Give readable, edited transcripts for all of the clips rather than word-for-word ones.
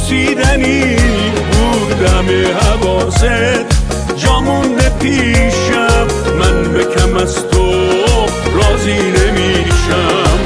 بوسیدنی بود همه حواست، جا مونده پیشم، من به کم از تو راضی نمیشم.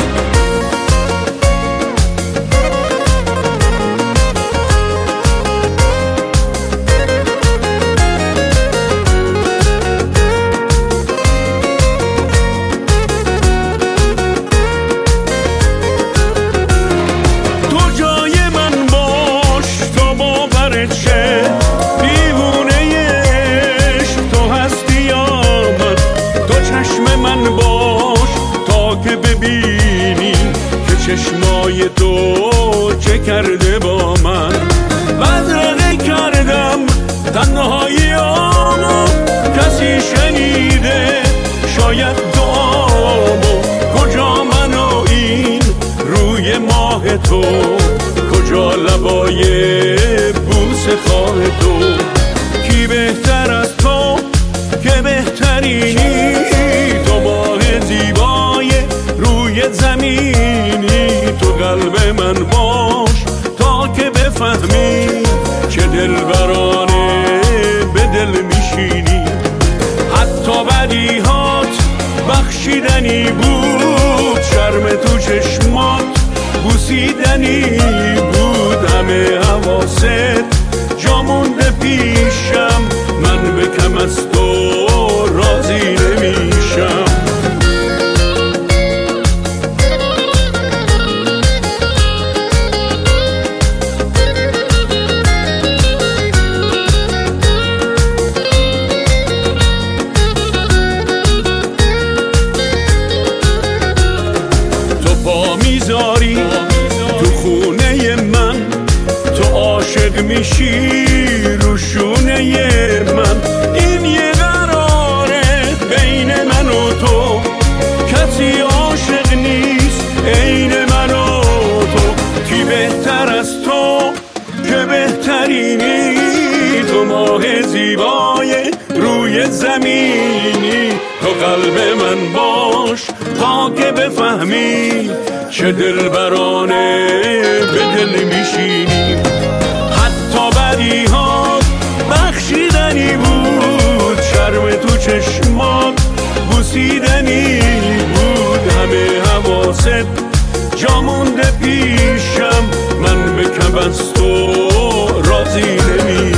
چشمای تو چه کرده با من، بدرقه کردم تنهاییامو، کسی شنیده شاید دعامو، کجا من و این روی ماه تو، کجا لبای بوسه خواه تو، کی بهتر از تو که بهترینی، تو ماه زیبای روی زمینی، تو قلب من باش تا که بفهمی چه دلبرانه به دل میشینی. حتی بدیهات بخشیدنی بود، شرم تو چشمات بوسیدنی بود همه حواست، جا مونده پیشم، من به کم از تو راضی نمیشم. میذاری تو خونه من، تو عاشق میشی رو شونه من، این یه قراره بین من و تو، کسی عاشق نیست عین من و تو، کی بهتر از تو که بهترینی، تو ماه زیبای روی زمینی، تو قلب من باش تا که بفهمی چه دلبرانه به دل میشینی. حتی بدیهات بخشیدنی بود، شرم تو چشمات بوسیدنی بود همه حواست، جا مونده پیشم، من به کم از تو راضی نمیشم.